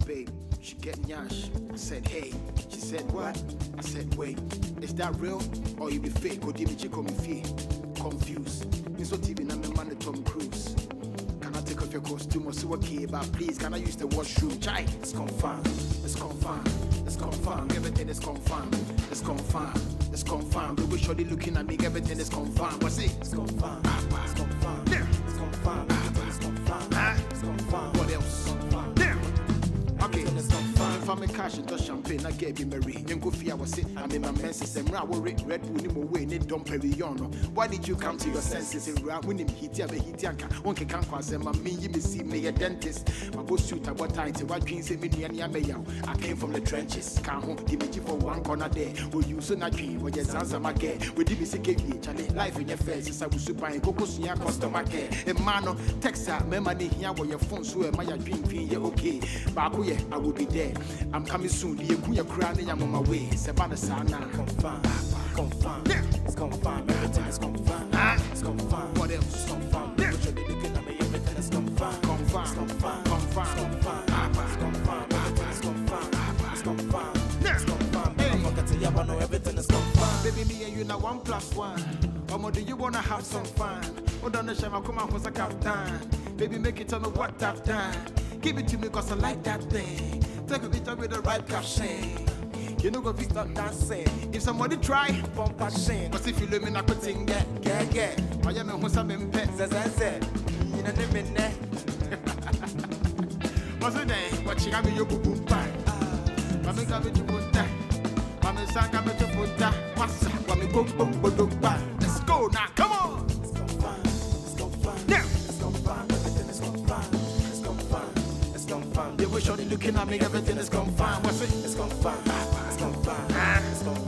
babe, she get nyash. I said, hey. She said, what? I said, wait. Is that real? Or you be fake? Or did you come in fear? Confused. It's not even I'm a man of Tom Cruise. Can I take off your costume or so okay? But please, can I use the washroom? Chai, it's confirmed. It's confirmed. It's confirmed. Everything is confirmed. It's confirmed. It's confirmed. They surely looking at me. Everything is confirmed. What's it? It's confirmed. It's confirmed. Yeah. It's confirmed. It's confirmed. It's confirmed. What else? Confirmed. Yeah. Okay. It's confirmed. If I'm a cash into champagne, I gave you Mary. You go fear was it. I'm in my menses. And I will Red Bull in my way. Need Dom Perignon. Why did you come to your senses in rap? When him hit you, hit you. One can come across them. I mean, you may see me a dentist. My go suit about tight. What dreams me near me? I came from the trenches. Can't home. Give me for one corner there. Will you so not dream? What your sons are my care? We did me say, Charlie, life in your face. I was super and go see your customer care. A man, text her, memory here where your phone so am I a dream? Yeah, okay. Baku, I will be there. I'm coming soon. The Akuya crying, I'm on my way. Savannah Sana. Confirm. Confirm. Yeah. It's confirmed. Everything is confirmed. It's confirmed. What else? It's confirmed. Yeah. Looking at me, everything is confirmed. Confirmed. It's confirmed. Confirmed. It's confirmed. Everything is confirmed. It's confirmed. It's confirmed. I'm not gonna tell you, I know everything is confirmed. Baby, me and you now 1+1. Or do you wanna have some fun? Oh, don't know, Shama, come on, what's a time? Baby, make it on the what I've done. Give it to me, cause I like that thing. Take a picture with the right caption. You know go fix up dancing. If somebody try, pump a shame. Cause if you live in a good thing, get. I am a Hosam in pets, as I said. You know, them in there. What's the name? What you got me, your boom pie. Mamma got me to put that. Mamma sang got me to put that. What's up? Mamma boom. Let's go now, come on. It's confirmed. It's confirmed. Yeah. It's confirmed. Everything is confirmed. It's confirmed. It's confirmed. They were surely looking at me, everything is confirmed. What's it? It's confirmed. It's confirmed. It's confirmed.